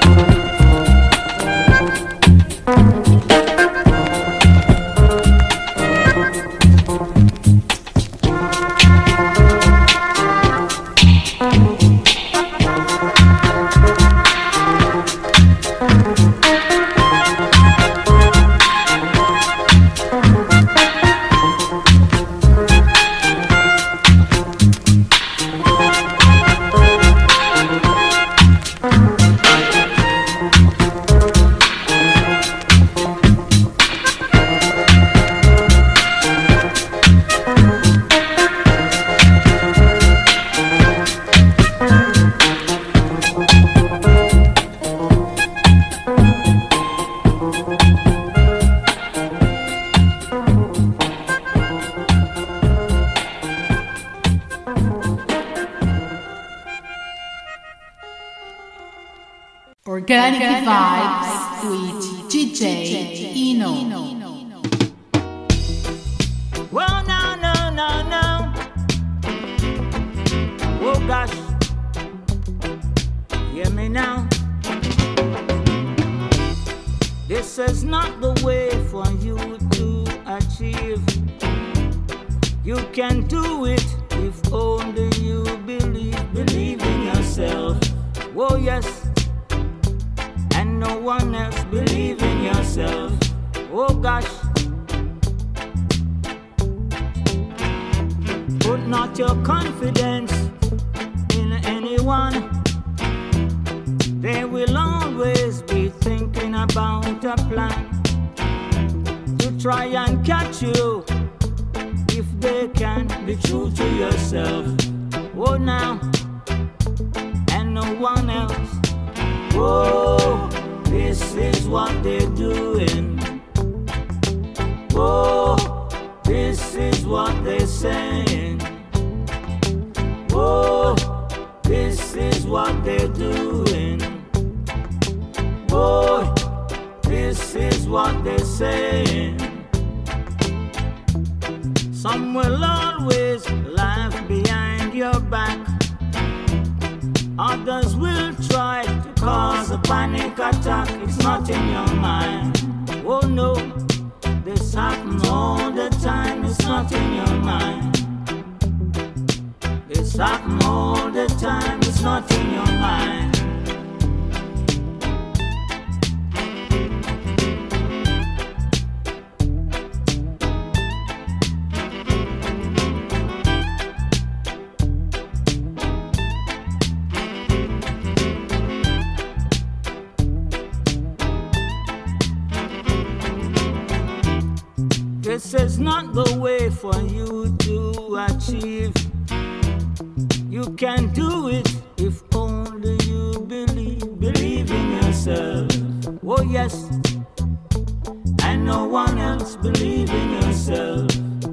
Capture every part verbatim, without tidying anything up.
Organic Vibes with D J Eno. Well, no, no, no, no. Oh gosh, hear me now. This is not the way for you to achieve. You can do it if only you believe, believe in yourself. Oh yes. No one else, believe in yourself. Oh gosh, put not your confidence in anyone. They will always be thinking about a plan to try and catch you if they can. Be true to yourself. Oh now, and no one else. Oh, this is what they're doing. Oh, this is what they're saying. Oh, this is what they're doing. Oh, this is what they're saying. Some will always laugh behind your back. Others will try to cause a panic attack. It's not in your mind. Oh no, this happens all the time. It's not in your mind. This happens all the time. It's not in your mind. This is not the way for you to achieve. You can do it if only you believe, believe in yourself. Oh yes, and no one else, believe in yourself.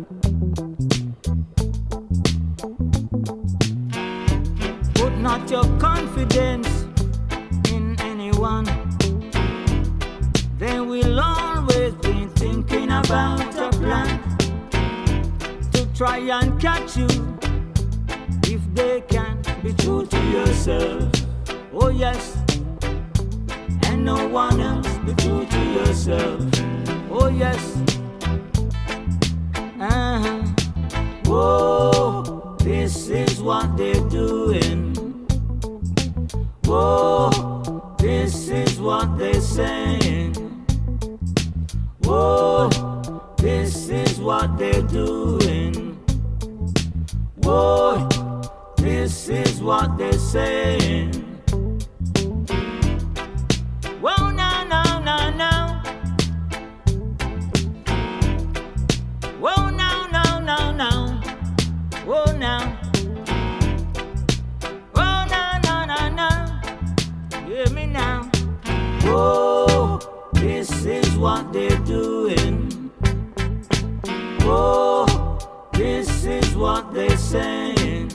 Put not your confidence in anyone. They will always be thinking about a plan to try and catch you if they can. Be true to yourself. Oh yes, and no one else. Be true to yourself. Oh yes. Uh-huh. Whoa, this is what they're doing. Whoa, this is what they're saying. Whoa, this is what they're doing. Whoa, this is what they're saying. Whoa, no, no, no, no. Whoa, no, no, no, no. Whoa, no. Whoa, no, no, no, no. Hear me now. Whoa, this is what they're doing. Whoa, this is what they're saying.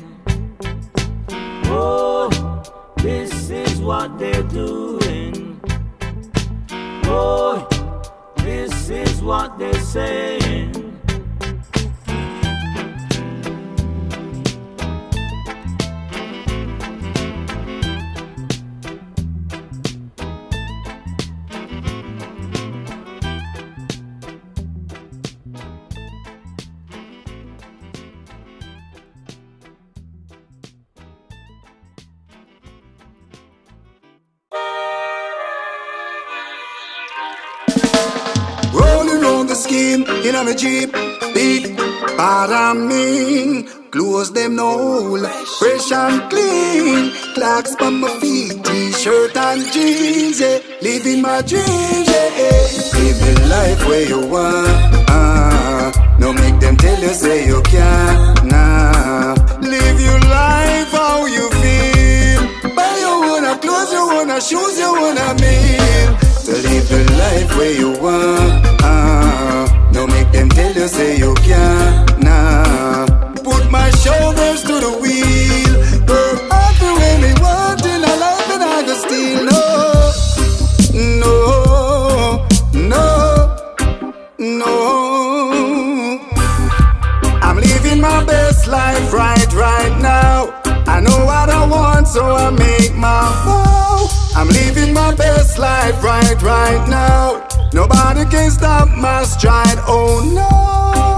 Whoa, this is what they're doing. Whoa, this is what they're saying. scheme in a me jeep. Big, bad and mean. Clothes them no hole, fresh and clean. Clocks on my feet, t-shirt and jeans, yeah. Living my dreams, yeah. Live the life where you want, uh. No make them tell you say you can't, nah. Live your life how you feel. Buy your own clothes, your own shoes, your own meal. So live the life where you want, uh. No make them tell you say you can't, nah. Put my shoulders to the wheel. Work hard for when me want in a life and I go steal. No, no, no, no. I'm living my best life right, right now. I know what I want, so I make my vow. I'm living my best life right, right now. Nobody can stop my stride, oh no.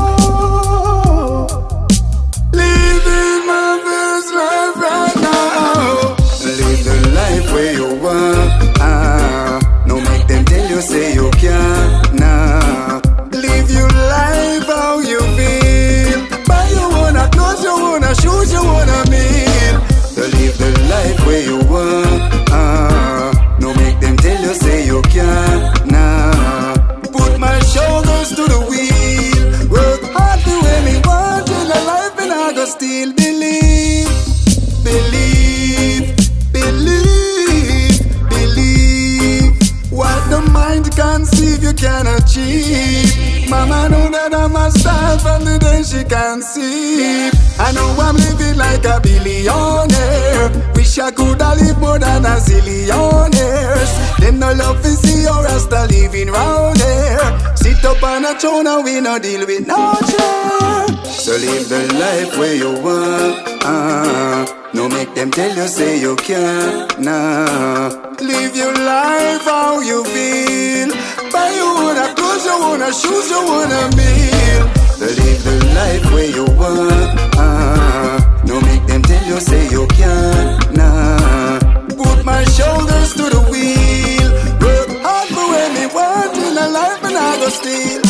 Living my best life right now. Live the life where you want, ah. No make them tell you say you can't, nah. Live your life how you feel. Buy your own clothes, your own shoes, your own meal. So live the life where you want, ah. No make them tell you say you can't, nah. Put my shoulders to the wheel. Work hard to where me want in a life and I go still believe. Believe, believe, believe. What the mind conceive you can achieve. Mama know that I'm a star from the day she conceived. I know I'm living like a billionaire. Wish I could have lived more than a zillion years. Them no love to see your rasta living round there. Sit up on a throne and we no deal with no chair. So live the life where you want, ah. No make them tell you say you can't, nah. Live your life how you feel. Buy your own clothes, your own shoes, your own meal. So live the life where you want, ah. No make them tell you say you can't, nah. Put my shoulders to the wheel. Work hard for when me want in a life and I go steal.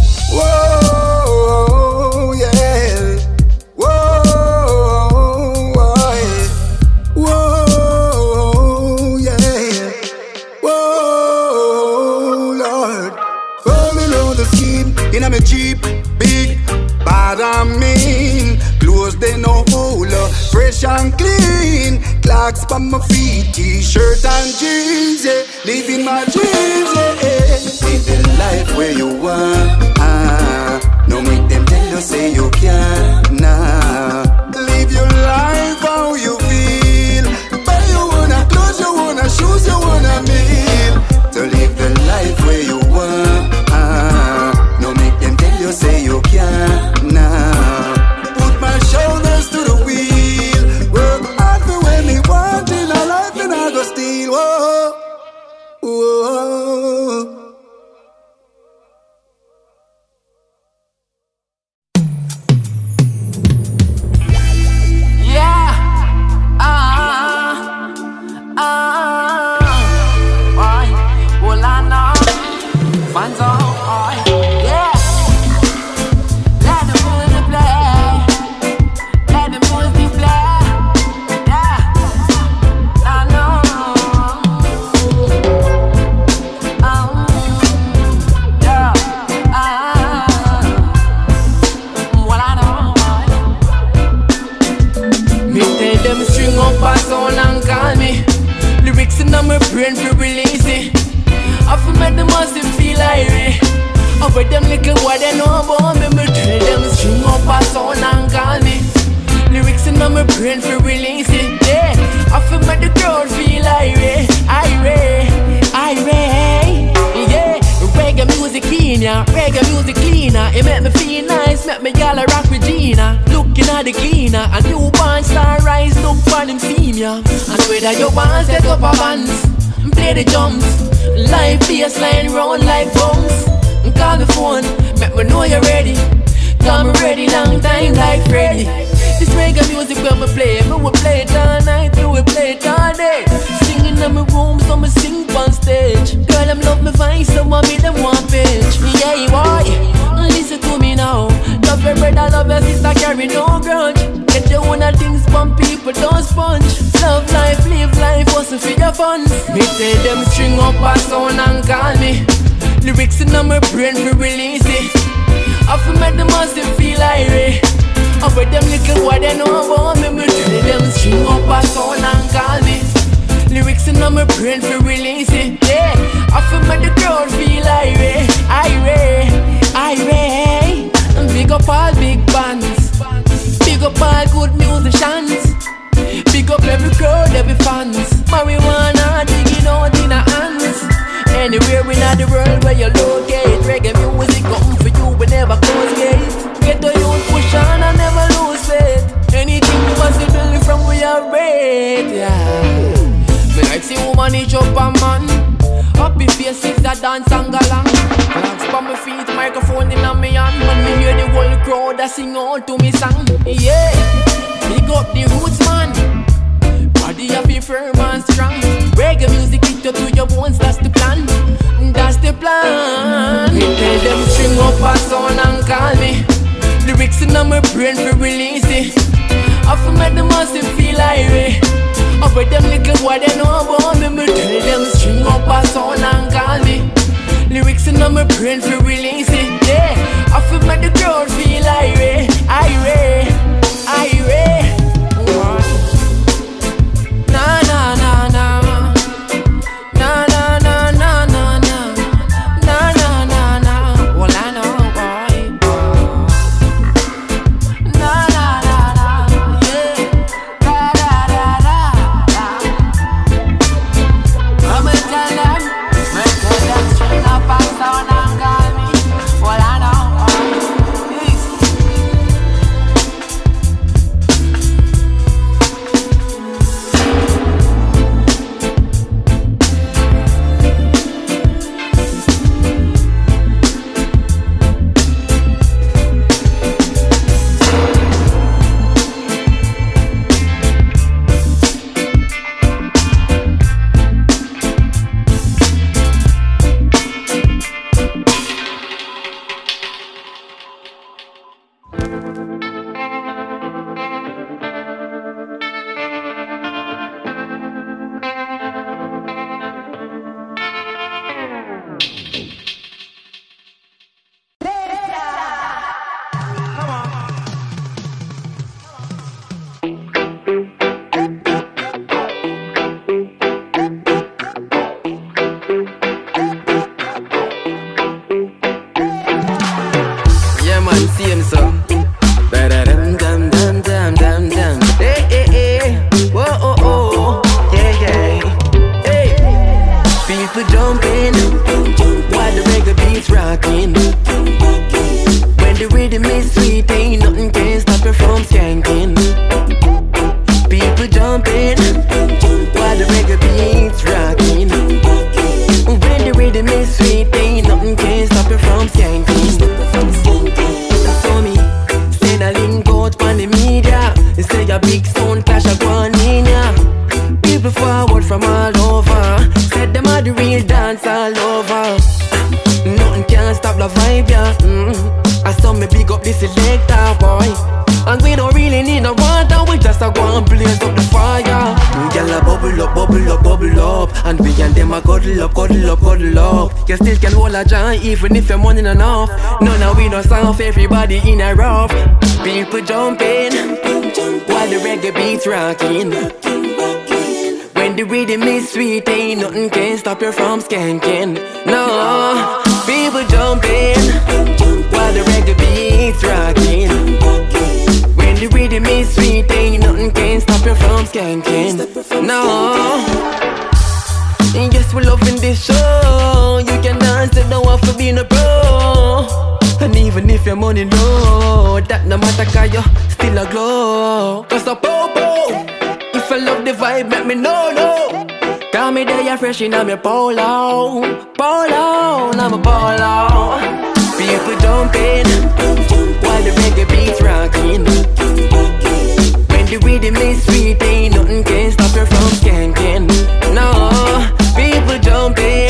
Whoa, yeah. Whoa, whoa, yeah. Whoa, Lord. Follow the scheme in a me jeep. Big, bad and mean. Clothes they no hole, fresh and clean. Clocks on my feet, t-shirt and jeans, yeah. Living my dreams, yeah. Live the life where you want, ah. No make them tell you say you can't, nah. Live your life how you feel. Buy your own clothes, your own shoes, your own meal. So live the life where you want, ah. No make them tell you say you can't, nah. Put my shoulders to the wheel. Work hard for when me want in a life and I go steal. Whoa, whoa. My brain for release it. I feel make them must feel irate. Over them little what they know about me. Me tell them string up a sound and call me. Lyrics in my brain for release it. Yeah, I feel make the crowd feel irate, irate, irate. Yeah, reggae music in ya, reggae music cleaner. It make me feel nice, make me y'all rock Regina. Looking at the cleaner, a newborn star rise, look for them senior. And whether you want set up a bands, play the drums, live bassline round like bounce. Call the phone, make me know you're ready. Come ready long time like Freddy. This reggae music when we play, me we play it all night, me we play it all day. Singing in my room, so me sing on stage. stage. Girl, them love me fine, so mommy them want pitch. Yeah, boy, listen to me now. Love your brother, love your sister, carry no grudge. Get your own things from people, don't sponge. Love life, live life, hustle for your fun. Me tell them string up a sound and call me. Lyrics in my brain for release it. I feel make them massive feel irate. Over them little what they know about me. Me tell them string up a sound and call me. Lyrics in my brain for release it. Yeah, I feel make the crowd feel irate, irate, irate. And big up all big bands, big up all good musicians, big up every crowd, every fans. Marijuana digging out in our hands. Anywhere in the world where you locate, reggae music come for you, we never close gates. Get the youth push on and never lose faith. Anything possible from we are great, yeah. Me like see woman each up a man. Happy faces that dance and galang. Flags by my feet, microphone in a me hand. When me hear the whole crowd that sing out to me song. Yeah, big up the roots man. Body of be firm and strong. Reggae music hit you to your bones, that's the plan. That's the plan. Me tell them string up a sound and call me. Lyrics in my brain for release it. I feel make them massive feel irate. Over them little what they know about me. Me tell them string up a sound and call me. Lyrics in my brain for release it. Yeah, I feel make the crowd feel irate, irate, irate. Na na na na, na na na na na na, na na na na. Well I know boy. Na na na na, yeah. Da da da da da. I'ma tell them, me tell them string up a sound and call me. Well I know boy. Even if you're money enough, no, now we don't sound everybody in a rough. People jumping while the reggae beats rocking. When the rhythm is sweet, ain't nothing can stop you from skanking. No, people jumping while the reggae beats rocking. When the rhythm is sweet, ain't nothing can stop you from skanking. No. Yes, we're loving this show. You can dance, you don't have to be no pro. And even if your money low, that no matter cause you still a glow. Cause a po-po, if I love the vibe, let me know, no. Call me there, you're fresh in my polo. Polo, I'm a polo. People jumping while the reggae beats rocking. When the rhythm is sweet, ain't nothing can stop you from skanking. No, people jumping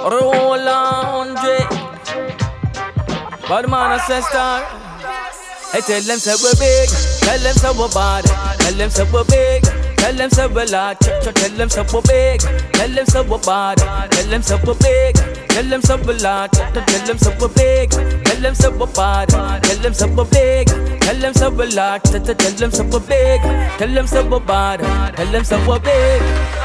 Roll on, Dre. Bad man, ancestor. Hey, tell them say we're big. Tell them say we're bad. Tell them say we're big. Tell them say we're large. Tell them say we're big. Tell them say we're bad. Tell them say we're big. Tell them say we're large. Tell them say we're big. Tell them say we're bad. Tell them say we're big. Tell them say we're large. Tell them say we're big. Tell them say we're bad. Tell them say we're big.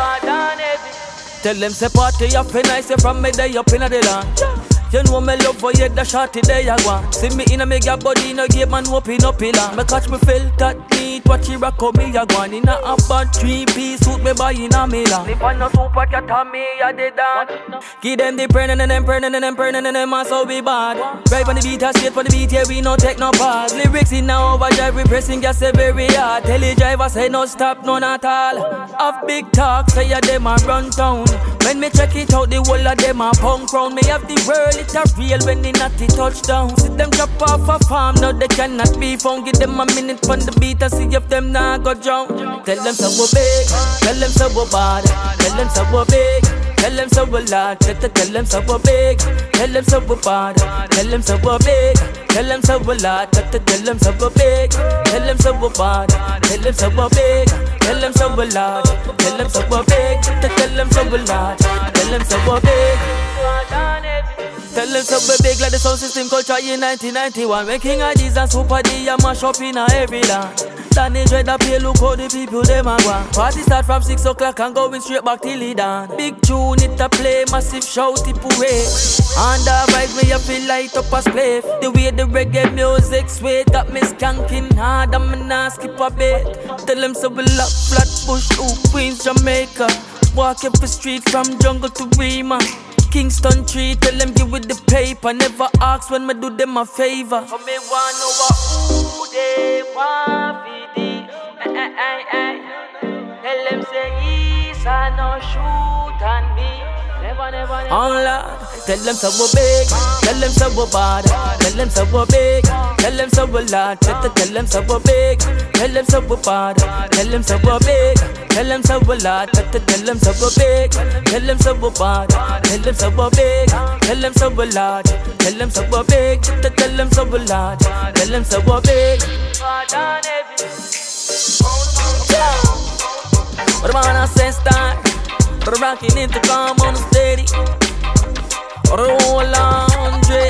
Tell them say party up in nice from me day up in the land. You know me love for you, the shorty there you want. See me in a mega body, no game and whooping up pillar. Me catch me feel that neat, what you rock me a go on. In a bad three piece suit me buy in a Milan. If I no super cat on me, I did that. Give them the praying and them praying and them praying and them and so be bad. Drive on the beat, I straight for the beat, yeah we no take no pause. Lyrics in a overdrive, we pressing gas very hard. Tell the driver say no stop, none at all. Have big talk, say ya them a run town. When me check it out, the whole of them a punk round. Me have the world. It's a real when they not the touchdown. See them drop off a farm, now they cannot be found. Give them a minute on the beat and see if them not go drown. Tell them so we're big, tell them so we're bad. Tell them so we're big, tell them so we're large. Tell them so we're big, tell them so we're bad. Tell them so we're big, tell them so we're large. Tell them so we're big, tell them so we're bad. Tell them so we're big, tell them so we're large. Tell them so we're big, tell them so we're large. Tell them so we're big. Tell them so we big like the sound system culture in nineteen ninety-one. When King Addies and Super D a mash up in a every land. Danny Dread a play, look how the people them a go. Party start from six o'clock and going straight back till it done. Big tune it a play, massive shout it parade. And the vibe me a feel light up a spliff. The way the reggae music sway got me skanking hard and me nah skip a bit. Tell them so we lock Flatbush, ooh, Queens, Jamaica. Walk up the street from jungle to Rima. Kingston tree, tell them give with the paper. Never ask when me do them a favor. For me want know what who they want for this. Eh, eh, eh, eh. Tell them say yes and no shoot and me. Never, never, never. Oh Lord, tell them so we're big. Tell them so we're bad. Tell them so we're big. Tell them so we're large. Tell them so we're big. Tell them so we're bad. Tell them so we're big. Tell them so we're large. Tell them so we're big. Tell them so we're bad. Tell them so we're big. Tell them so we're large. Tell them so we're big. Tell them so we're large. Tell them so we're big. What about an ancestor? But rocking into calm on the steady. Roll on, Dre.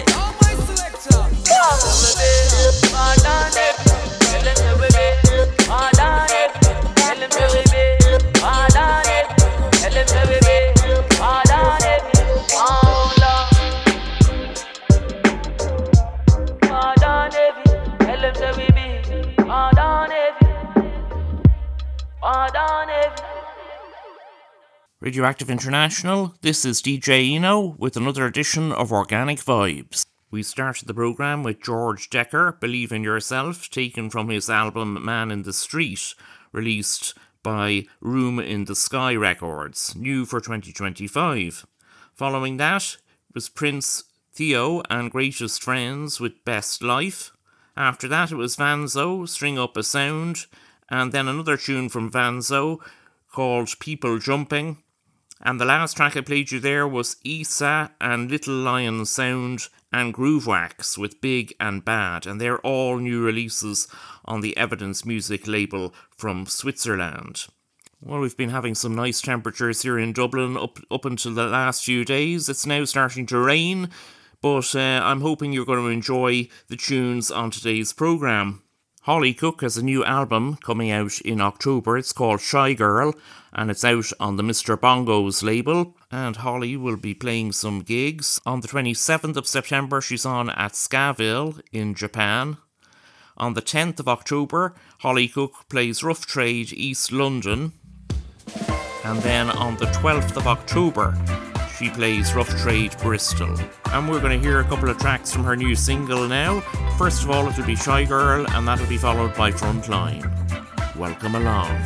Radioactive International, this is D J Eno with another edition of Organic Vibes. We started the programme with George Decker, Believe in Yourself, taken from his album Man in the Street, released by Room in the Sky Records, new for twenty twenty-five. Following that was Prince Theo and Greatest Friends with Best Life. After that it was Vanzo, String Up a Sound, and then another tune from Vanzo called People Jumping. And the last track I played you there was Isa and Little Lion Sound and Groove Wax with Big and Bad. And they're all new releases on the Evidence Music label from Switzerland. Well, we've been having some nice temperatures here in Dublin up, up until the last few days. It's now starting to rain, but uh, I'm hoping you're going to enjoy the tunes on today's programme. Holly Cook has a new album coming out in October. It's called Shy Girl, and it's out on the Mister Bongos label. And Holly will be playing some gigs. On the twenty-seventh of September, she's on at Skaville in Japan. On the tenth of October, Holly Cook plays Rough Trade East London. And then on the twelfth of October, she plays Rough Trade Bristol. And we're going to hear a couple of tracks from her new single now. First of all, it'll be Shy Girl, and that'll be followed by Frontline. Welcome along.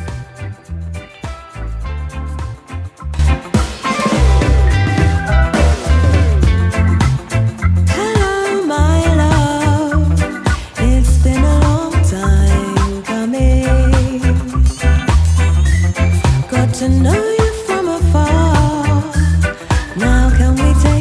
Hello, my love. It's been a long time coming. Got to know you from afar. Now can we take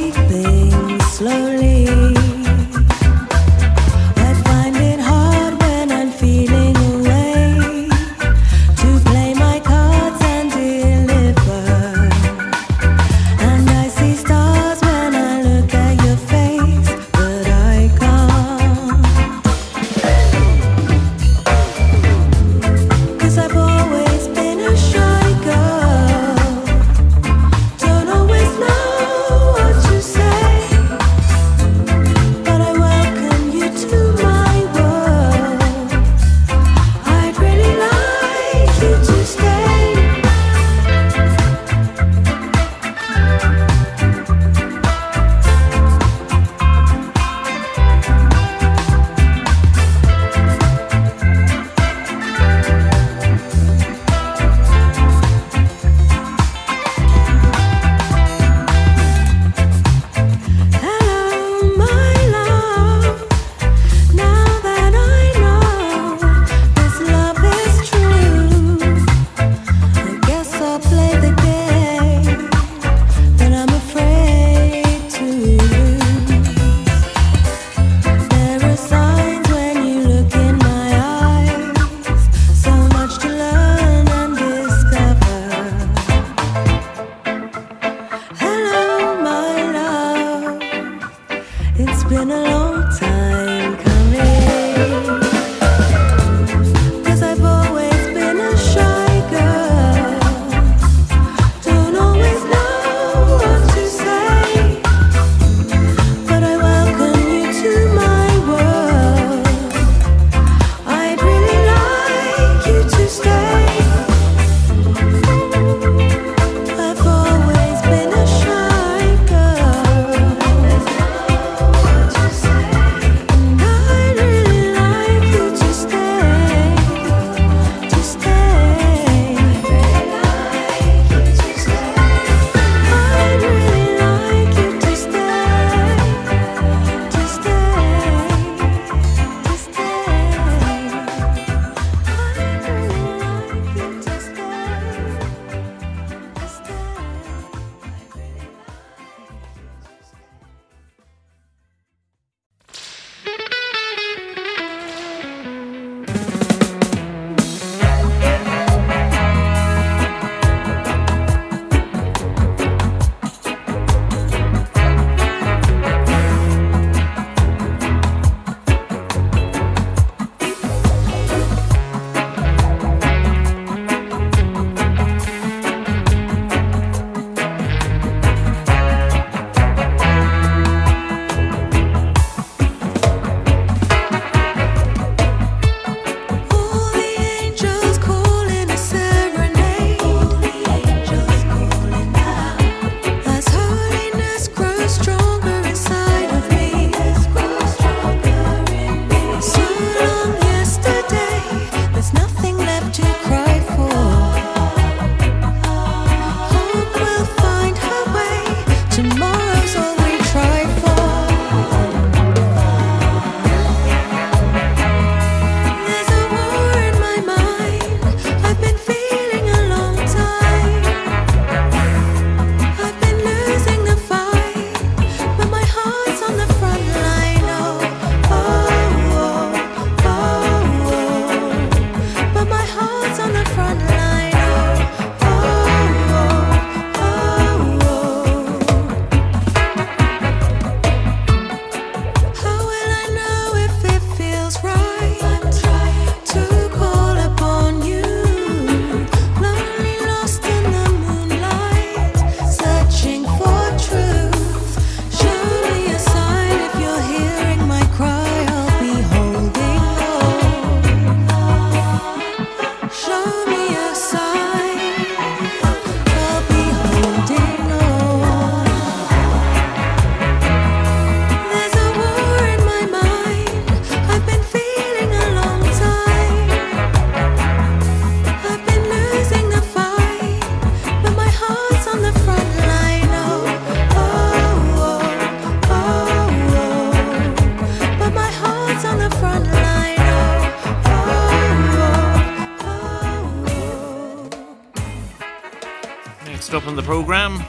Next up on the programme,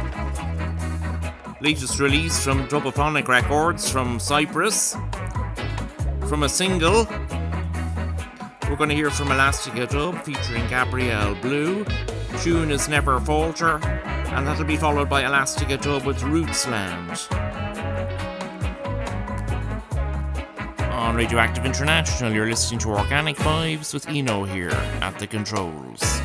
latest release from Dubophonic Records from Cyprus. From a single, we're going to hear from Elastica Dub featuring Gabrielle Blue. Tune is Never Falter, and that'll be followed by Elastica Dub with Rootsland. On Radioactive International, you're listening to Organic Vibes with Eno here at the controls.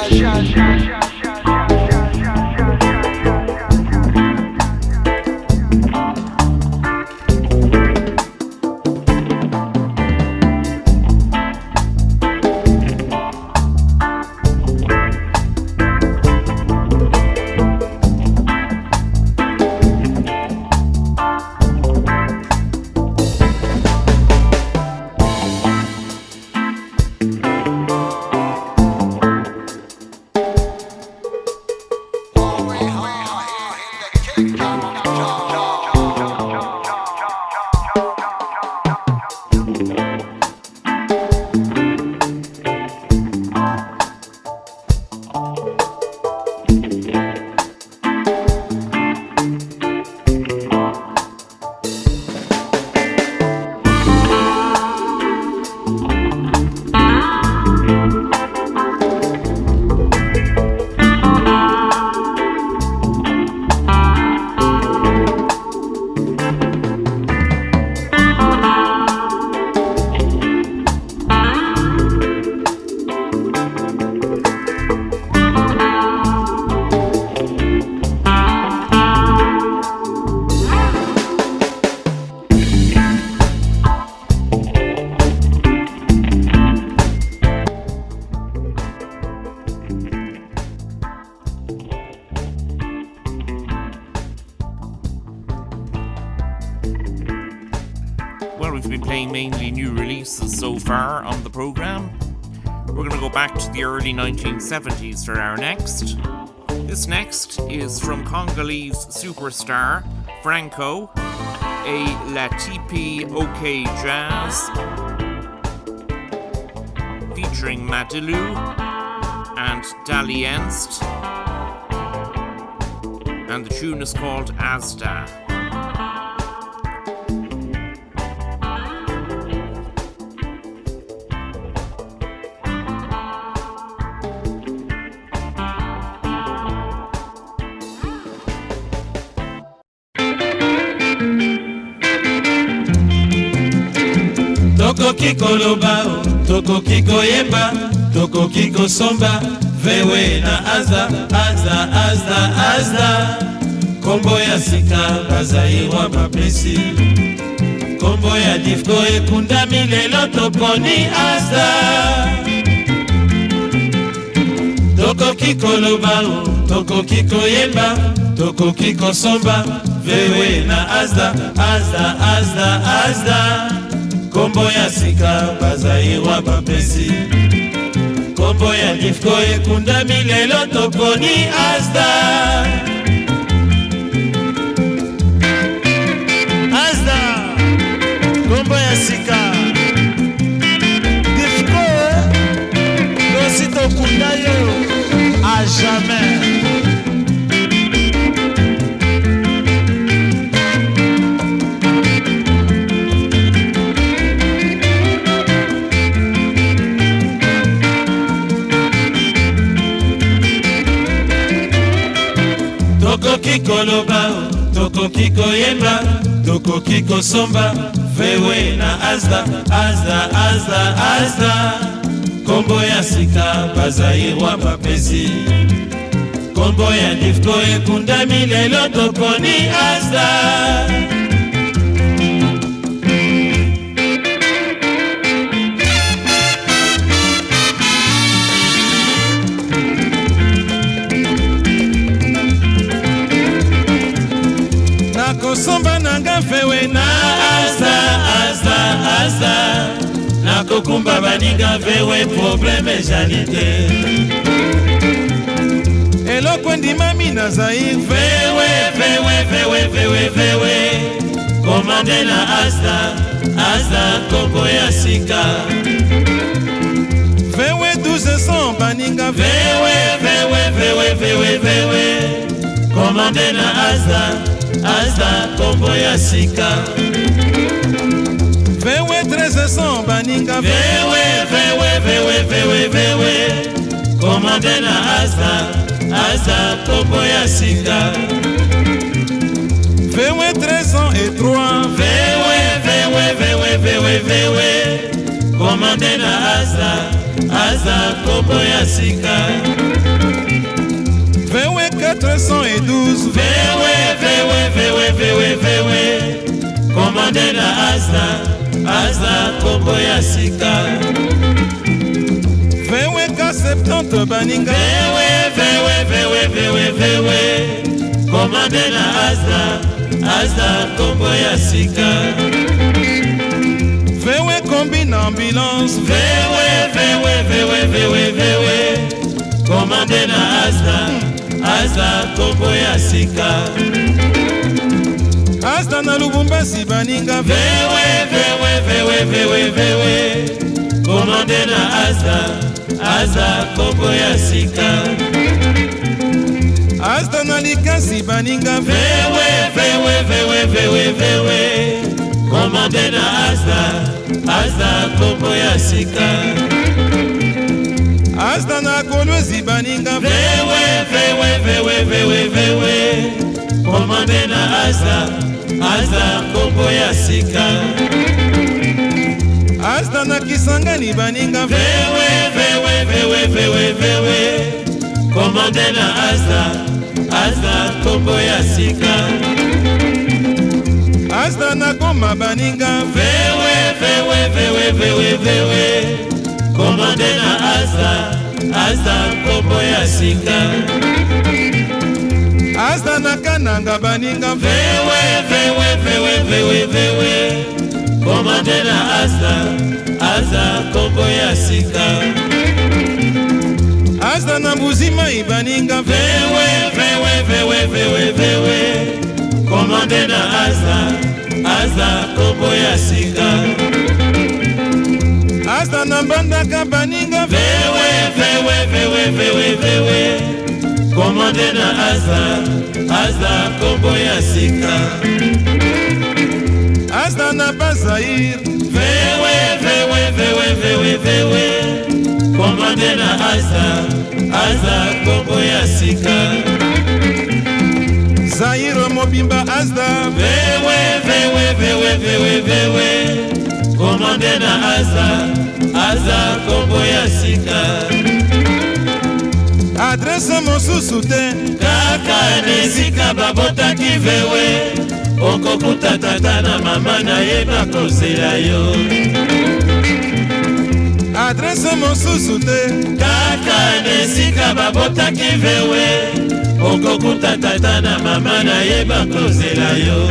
Well, we've been playing mainly new releases so far on the programme. We're going to go back to the early nineteen seventies for our next. This next is from Congolese superstar Franco, a Latipi OK Jazz, featuring Madilu and Dali Enst, and the tune is called Asda. Tokoki koloba, tokoki koyemba, tokoki kosomba, vewe na azda, azda, azda, azda. Kombo ya sika, bazairwa bapesi. Kombo ya difko ekunda milelo toponi azda. Tokoki koloba, tokoki koyemba, tokoki kosomba, vewe na azda, azda, azda, azda. Kombo ya sika bazairwa bapesi. Kombo ya difko ekunda milelo toponi azda. Azda, kombo ya sika difko dosi tokunda yo a jamais. Tokoki koloba, tokoki koyemba, tokoki kosomba, vewe na azda, azda, azda, azda. Kombo ya sika bazairwa bapesi. Kombo ya difko ekunda milelo toponi azda. Kosomba nanga vewe na azda, azda, azda. Nakokumba baninga vewe probleme janite. Eloko ndima mina zair vewe, vewe, vewe, vewe, vewe. Komande na azda, azda kombo ya sika. Vewe douze cents baninga vewe, vewe, vewe, vewe, vewe. Komande na azda, azda kombo ya sika. Vewe treize cents baninga vewe, vewe, vewe, vewe, vewe. Komande na azda, azda kombo ya sika. Vewe treize cents et trois vewe, vewe, vewe, vewe, vewe. Komande na azda, azda kombo ya sika. quatre cent douze. Vewe, vewe, vewe, vewe, vewe. Commandé na Asda, Asda kombo ya sika. Vewe ka septante baninga. Vewe, vewe, vewe, vewe, vewe. Commandé na Asda, Asda kombo ya sika. Vewe kombi na ambulance. Vewe, vewe, vewe, vewe, vewe. Commandé na Asda, Asda kombo ya sika. Asda na Lubumbashi baninga. Vewe, vewe, vewe, vewe, vewe. Commandé na Asda, Asda kombo ya sika. Asda na Likasi baninga. Vewe, vewe, vewe, vewe, vewe. Commandé na Asda, Asda kombo ya sika. Asda na Kolwezi baninga. Vewe, vewe, vewe, vewe, vewe. Commandé na Asda, Asda kombo ya sika. Asda na Kisangani baninga. Vewe, vewe, vewe, vewe, vewe. Commandé na Asda, Asda kombo ya sika. Asda na Goma baninga. Vewe, vewe, vewe, vewe, vewe. Commandé na Asda, Asda kombo ya sika. Asda na Kananga baninga. Vewe, vewe, vewe, vewe, vewe. Commandé na Asda, Asda kombo ya sika. Asda na Mbuzima ibaninga. Vewe, vewe, vewe, vewe, vewe. Commandé na Asda, Asda kombo ya sika. Asda na Mbandaka baninga. Vewe, vewe, vewe, vewe, vewe. Commandé na Asda, Asda kombo ya sika. Asda na Bazair. Vewe, vewe, vewe, vewe, vewe. Commandé na Asda, Asda kombo ya sika. Zaire Mobimba Asda. Vewe, vewe, vewe, vewe, vewe. Commandé na Asda, Asda kombo ya sika. Adresse mosusu te. Kaka nesika babotaki vewe. Okokuta tata na mama na ye bakozela yo. Adresse mosusu te. Kaka nesika babotaki vewe. Okokuta tata na mama na ye bakozela yo.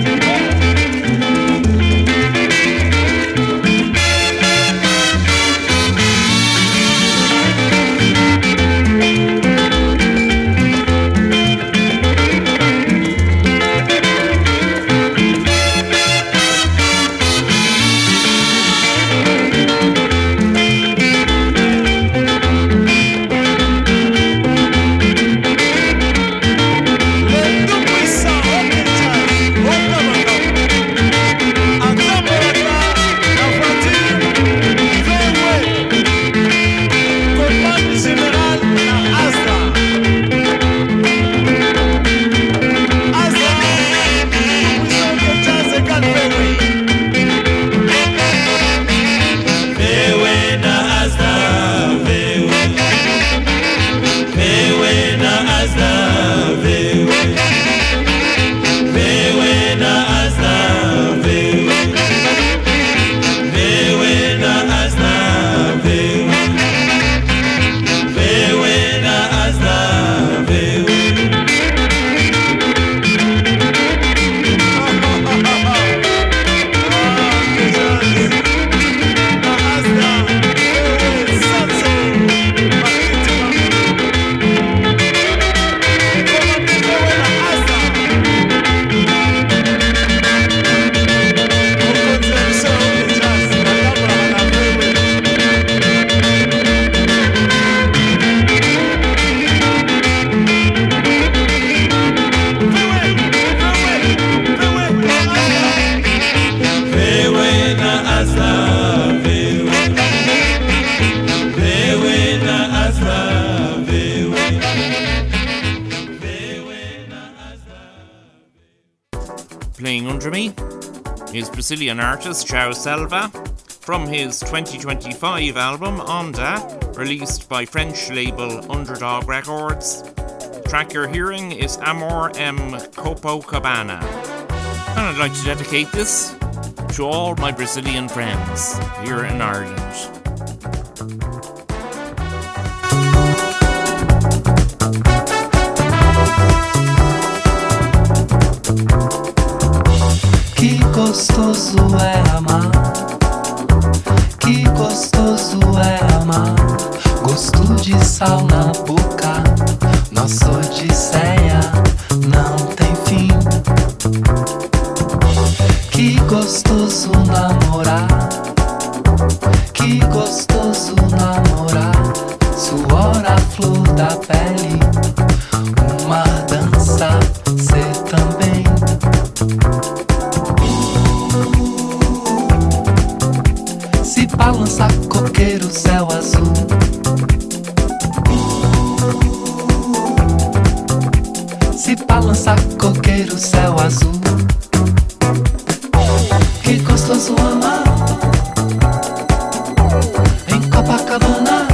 Playing under me is Brazilian artist João Selva from his twenty twenty-five album Onda, released by French label Underdog Records. track you're hearing is Amor M. Copacabana. And I'd like to dedicate this to all my Brazilian friends here in Ireland. Que gostoso é amar, que gostoso é amar. Gosto de sal na boca, nossa odisseia não tem fim. Que gostoso namorar, que gostoso namorar. Suor a flor da pele, uma dança, ser também. Se balança coqueiro, céu azul. Se balança coqueiro, céu azul. Que gostoso amar em Copacabana.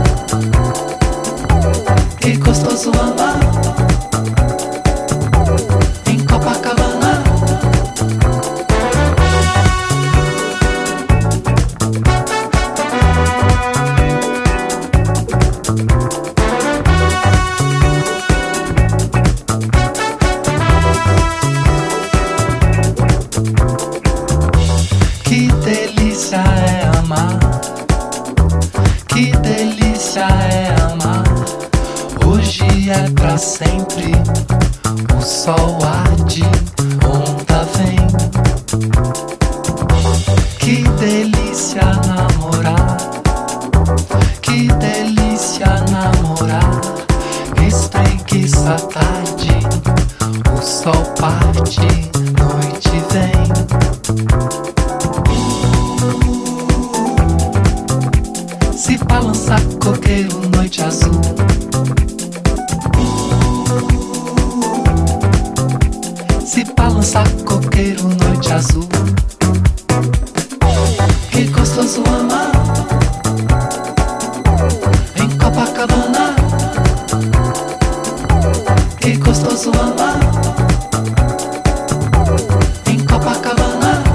Que gostoso amar em Copacabana. Que delícia é amar, que delícia é amar. Hoje é pra sempre, o sol arde, onda vem. Que delícia namorar, que delícia namorar. Espreguiça a tarde, o sol parte, noite vem. Se balança coqueiro, noite azul. Se balança coqueiro, noite azul. Que gostoso amar em Copacabana. Que gostoso amar em Copacabana.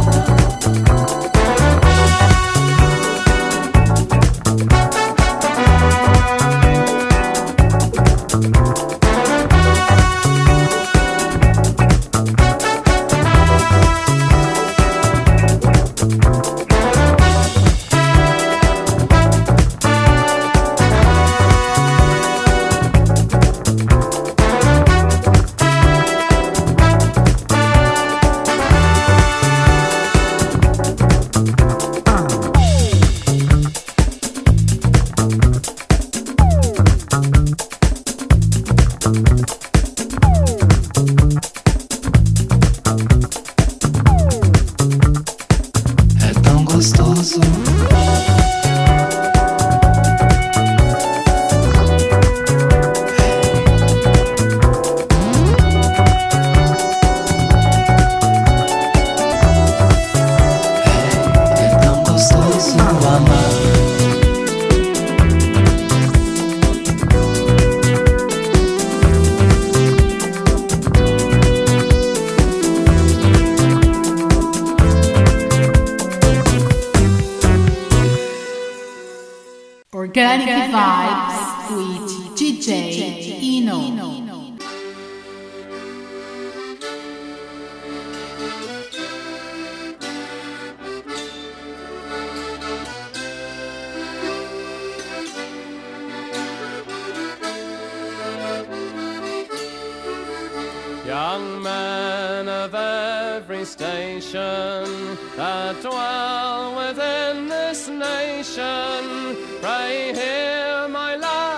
É tão gostoso. É tão gostoso amar. Organic Vibes with D J Eno. Young men of every station that dwell within this nation, pray hear my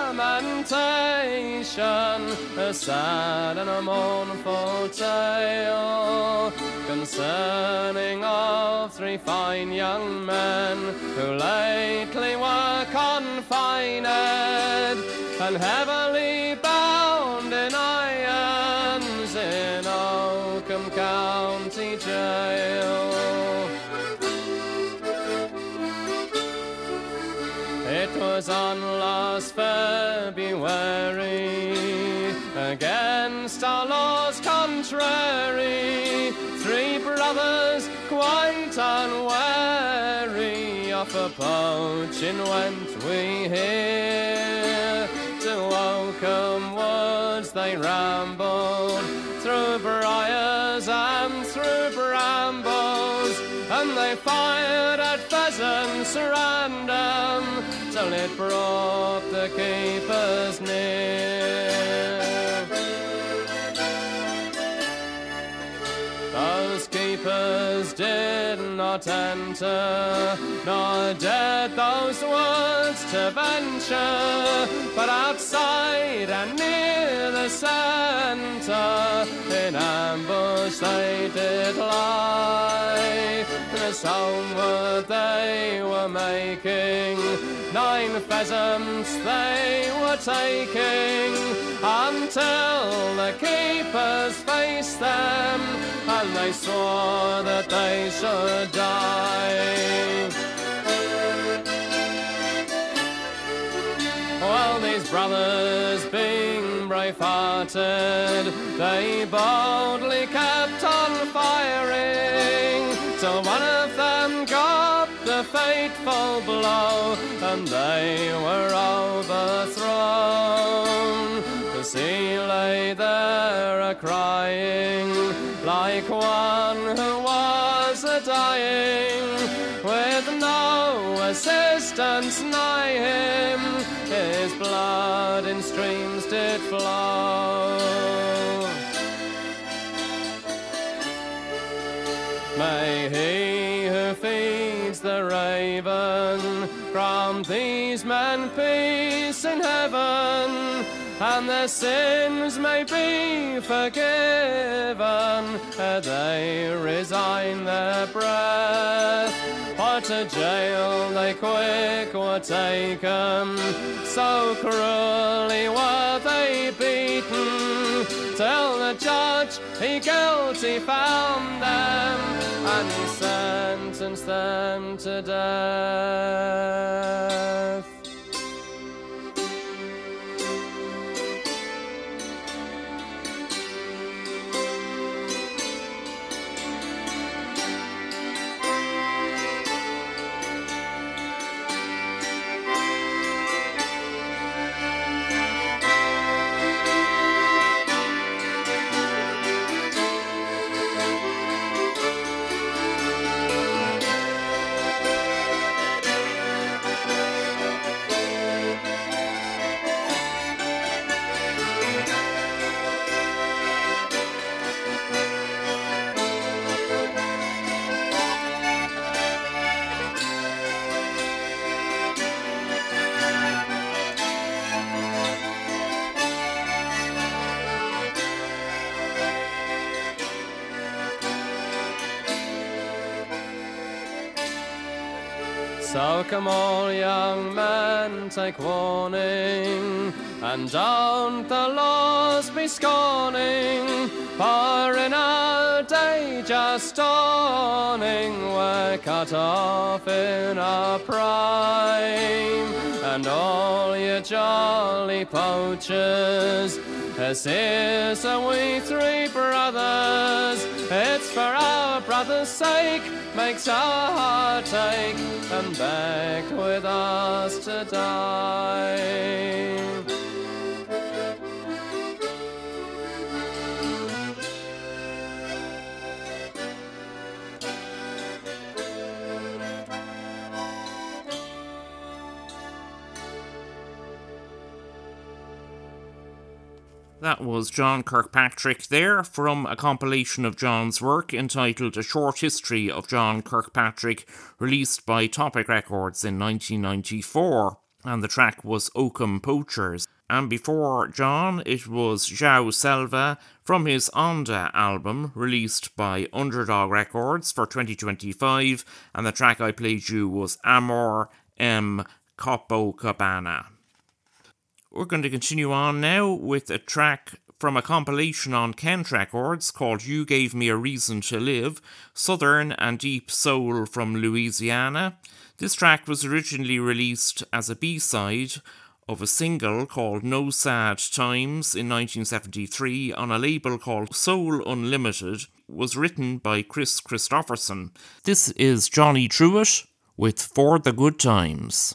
lamentation, a sad and a mournful tale concerning of three fine young men who lately were confined and heavily bound in irons in Oakham County Jail. It was on last February, against our laws contrary, three brothers quite unwary, off a poaching went we here. To Oakham woods they rambled, through briars and through brambles, and they fired at pheasants random, till it brought the keepers near. Those keepers did not enter, nor dared those woods to venture, but outside and near the centre, in ambush they did lie. As homeward they were making, nine pheasants they were taking, until the keepers faced them, and they swore that they should die. Well, these brothers being brave-hearted, they boldly kept on firing, till one of them got the fateful blow, and they were overthrown. The sea lay there a-crying, like one who was a-dying, with no assistance nigh him, his blood in streams did flow. May he who feeds the raven grant these men peace in heaven, and their sins may be forgiven ere they resign their breath. Or to jail they quick were taken, so cruelly were they beaten, till the judge he guilty found them, and he sentenced them to death. So come all young men, take warning, and don't the laws be scorning, for in our day just dawning we're cut off in our prime. And all you jolly poachers, as here's are we three brothers, it's for our brother's sake makes our heart ache, and back with us to die. That was John Kirkpatrick there, from a compilation of John's work entitled A Short History of John Kirkpatrick, released by Topic Records in nineteen ninety-four, and the track was Oakham Poachers. And before John, it was João Selva from his Onda album, released by Underdog Records for twenty twenty-five, and the track I played you was Amor M. Copacabana. We're going to continue on now with a track from a compilation on Kent Records called You Gave Me a Reason to Live, Southern and Deep Soul from Louisiana. This track was originally released as a B-side of a single called No Sad Times in nineteen seventy-three on a label called Soul Unlimited. Was written by Chris Christopherson. This is Johnny Truitt with For the Good Times.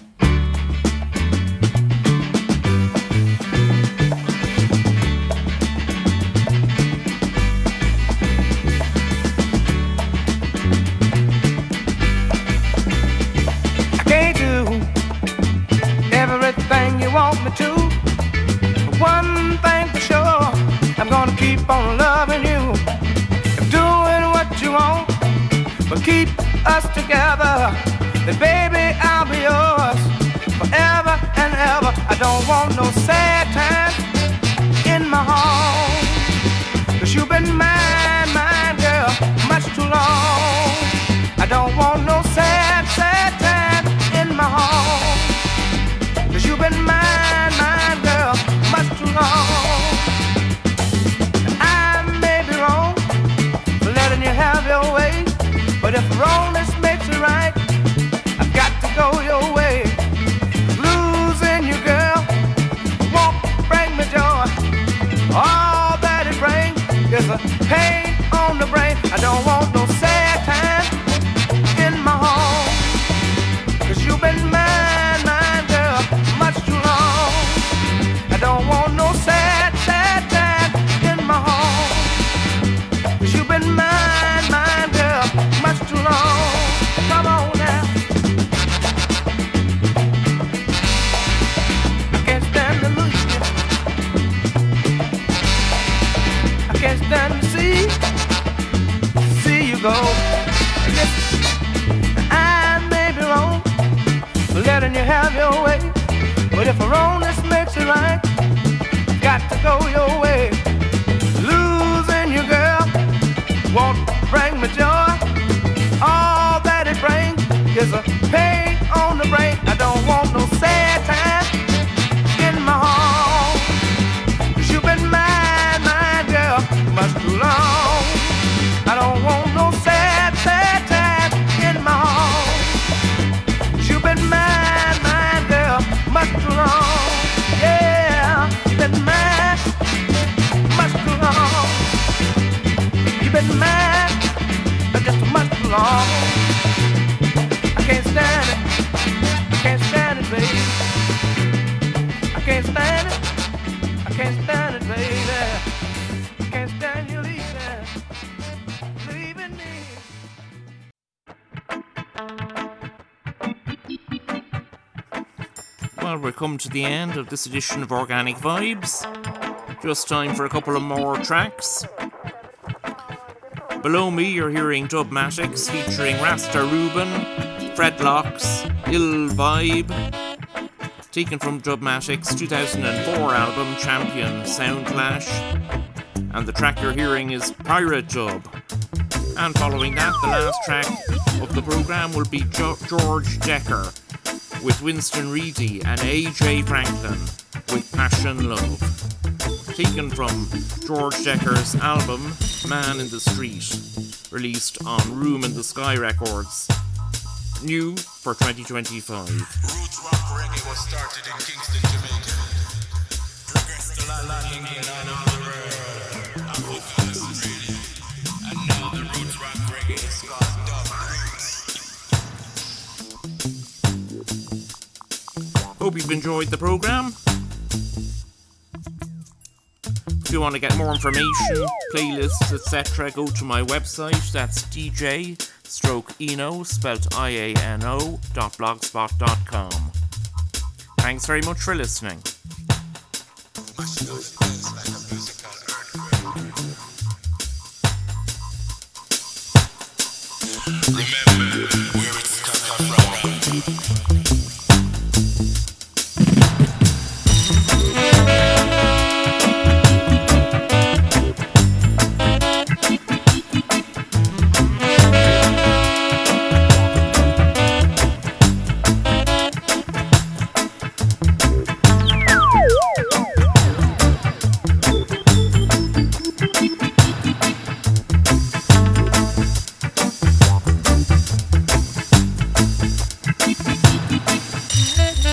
I can't do everything you want me to. One thing for sure, I'm gonna keep on loving you, doing what you want, but keep us together. Then baby, I'll be yours forever and ever. I don't want no sad times in my home, 'cause you've been mine, mine girl, much too long. I don't want no sad, sad times in my home, 'cause you've been mine, mine girl, much too long. And I may be wrong for letting you have your way, but if wrongness makes it right, I've got to go your way. Losing you, girl, won't bring me joy. All that it brings is a pain on the brain. I don't want no sad time in my home, 'cause you've been mine, mine girl, much too long. I don't want no sad, sad time in my home, 'cause you've been mine, mine girl, much too long. Come on now. I can't stand to lose you. I can't stand to see, see you go. Listen, I may be wrong for letting you have your way, but if wrongness makes it right, got to go your way. Losing you, girl, won't bring me joy. All that it brings is a pain on the brain. I don't want no sad time in my home, 'cause you've been mine, mine girl, much too long. I don't want no sad, sad time in my home, 'cause you've been mine, mine girl, much too long. Yeah, you've been mine, much too long. You've been mine, just much too long. I can't stand it, I can't stand it, baby. I can't stand it, I can't stand it, baby. I can't stand you leaving, leaving me. Well, we're come to the end of this edition of Organic Vibes. Just time for a couple of more tracks. Below me, you're hearing Dubmatics featuring Rasta Reuben, Fredlocks, Ill Vibe, taken from Dubmatics' two thousand four album Champion Sound Clash, and the track you're hearing is Pirate Dub. And following that, the last track of the programme will be jo- George Decker with Winston Reedy and A J Franklin with Passion Love, taken from George Decker's album Man in the Street, released on Room in the Sky Records, new for twenty twenty-five. Roots rock reggae was started in Kingston, Jamaica. Progressed to La La England and all the world. Africa is ready. And now the roots rock reggae is called Dub Roots. Hope you've enjoyed the programme. If you want to get more information, playlists, et cetera, go to my website. That's D J stroke Eno, spelt I A N O, dot blogspot dot com. Thanks very much for listening. Remember where it's come from.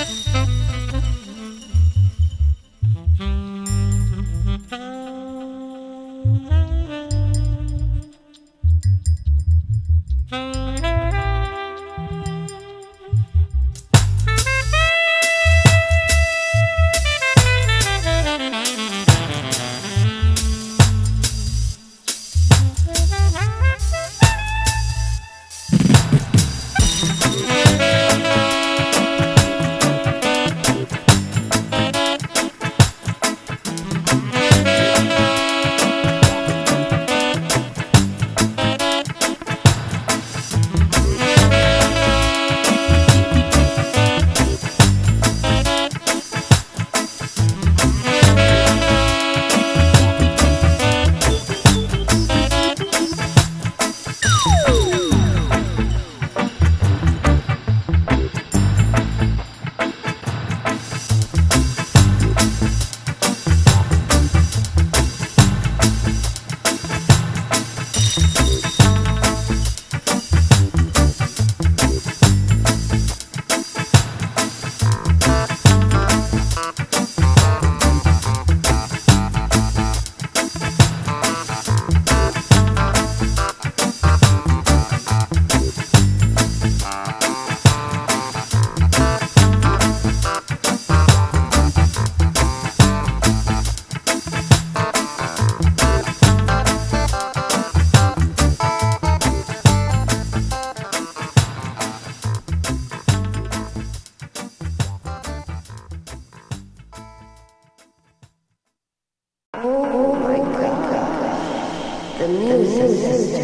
The music.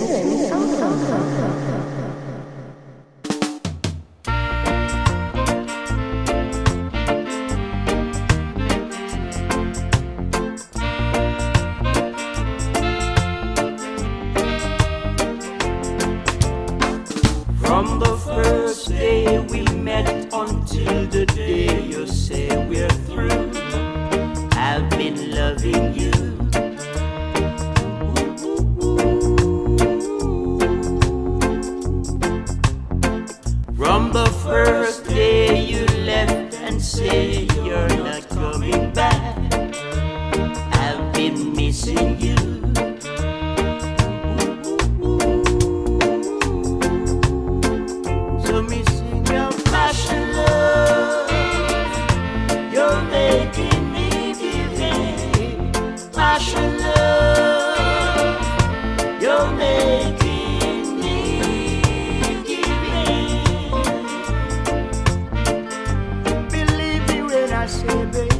From the first day we met until the day you say we're through, I've been loving you. From the first day you left and say you're not coming back, I've been missing you. So missing your passion, love, you're making me give in. Passion, love, you're making me give in. Believe me when I say, baby,